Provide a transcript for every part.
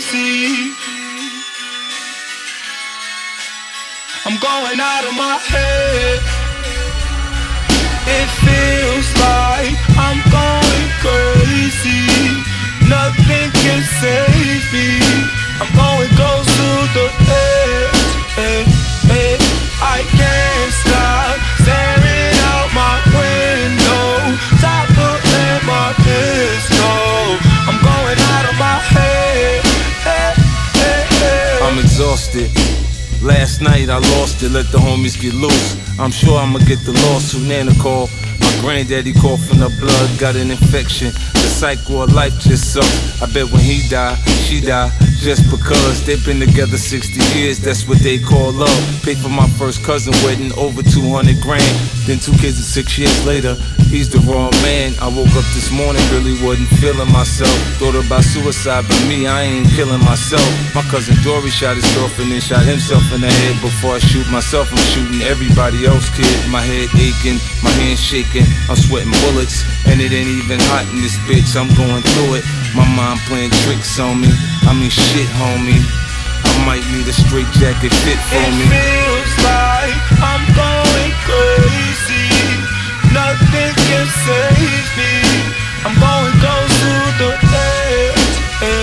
crazy. I'm going out of my head. It feels like I'm going crazy. Nothing can save me. I'm going close to the edge. I can't stop staring out my window. Top of my pistol. I'm going out of my head. I'm exhausted. Last night I lost it, let the homies get loose. I'm sure I'ma get the lawsuit. Nana called, my granddaddy coughing up blood, got an infection. The cycle of life just sucks. I bet when he die, she die, just because they've been together 60 years, that's what they call love. Paid for my first cousin wedding, over 200 grand. Then 2 kids and 6 years later, he's the wrong man. I woke up this morning, really wasn't feeling myself. Thought about suicide, but me, I ain't killing myself. My cousin Dory shot his girlfriend and shot himself in the head. Before I shoot myself, I'm shooting everybody else, kid. My head aching, my hands shaking, I'm sweating bullets, and it ain't even hot in this bitch, I'm going through it. My mind playing tricks on me, I mean shit, homie. I might need a straight jacket fit for me. It feels like I'm going crazy. Nothing can save me. I'm going close to the edge.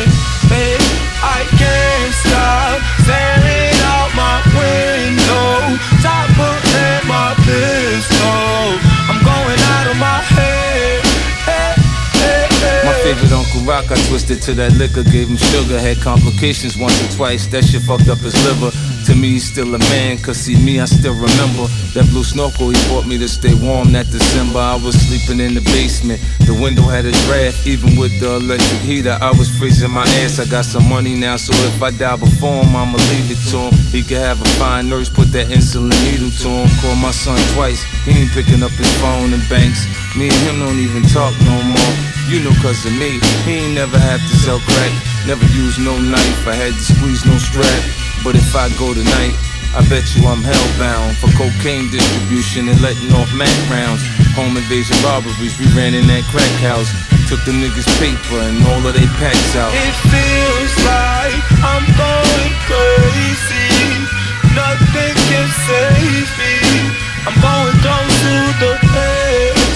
I can't stop staring out my window. Top of my pistol. I'm going out of my head. My favorite Uncle Rock, I twisted to that liquor, gave him sugar, had complications once or twice, that shit fucked up his liver. To me, he's still a man, cause see me, I still remember that blue snorkel he bought me to stay warm that December. I was sleeping in the basement, the window had a draft, even with the electric heater, I was freezing my ass. I got some money now, so if I die before him, I'ma leave it to him. He could have a fine nurse, put that insulin needle to him. Call my son twice, he ain't picking up his phone and banks. Me and him don't even talk no more. You know, cause of me, he ain't never have to sell crack. Never use no knife, I had to squeeze no strap. But if I go tonight, I bet you I'm hellbound for cocaine distribution and letting off Mac rounds. Home invasion robberies, we ran in that crack house. Took the niggas' paper and all of they packs out. It feels like I'm going crazy. Nothing can save me. I'm going close to the edge.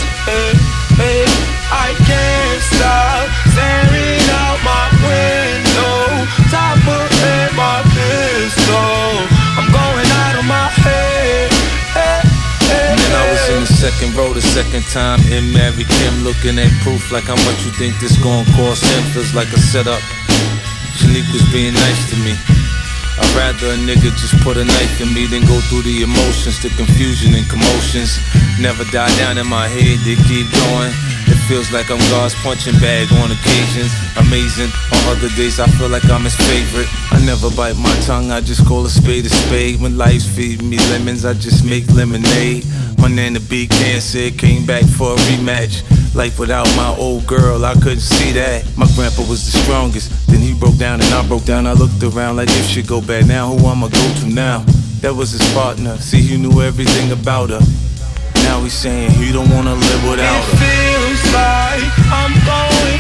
I can't stop staring out my window. Top of my pistol. I'm going out of my head. And then I was in the second row the second time in Mary Kim, looking at proof like how much you think this gon' cost him. Feels like a setup. Shanique was being nice to me. I'd rather a nigga just put a knife in me than go through the emotions, the confusion and commotions. Never die down in my head, they keep going. It feels like I'm God's punching bag on occasions. Amazing, on other days I feel like I'm his favorite. I never bite my tongue, I just call a spade a spade. When life's feeding me lemons, I just make lemonade. My nana beat cancer, came back for a rematch. Life without my old girl, I couldn't see that. My grandpa was the strongest, then he broke down and I broke down. I looked around like if shit go bad now, who I'ma go to now? That was his partner, see he knew everything about her. Now he's saying he don't wanna live without her. It feels like I'm going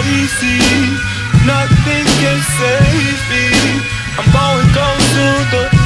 crazy. Nothing can save me. I'm going close to the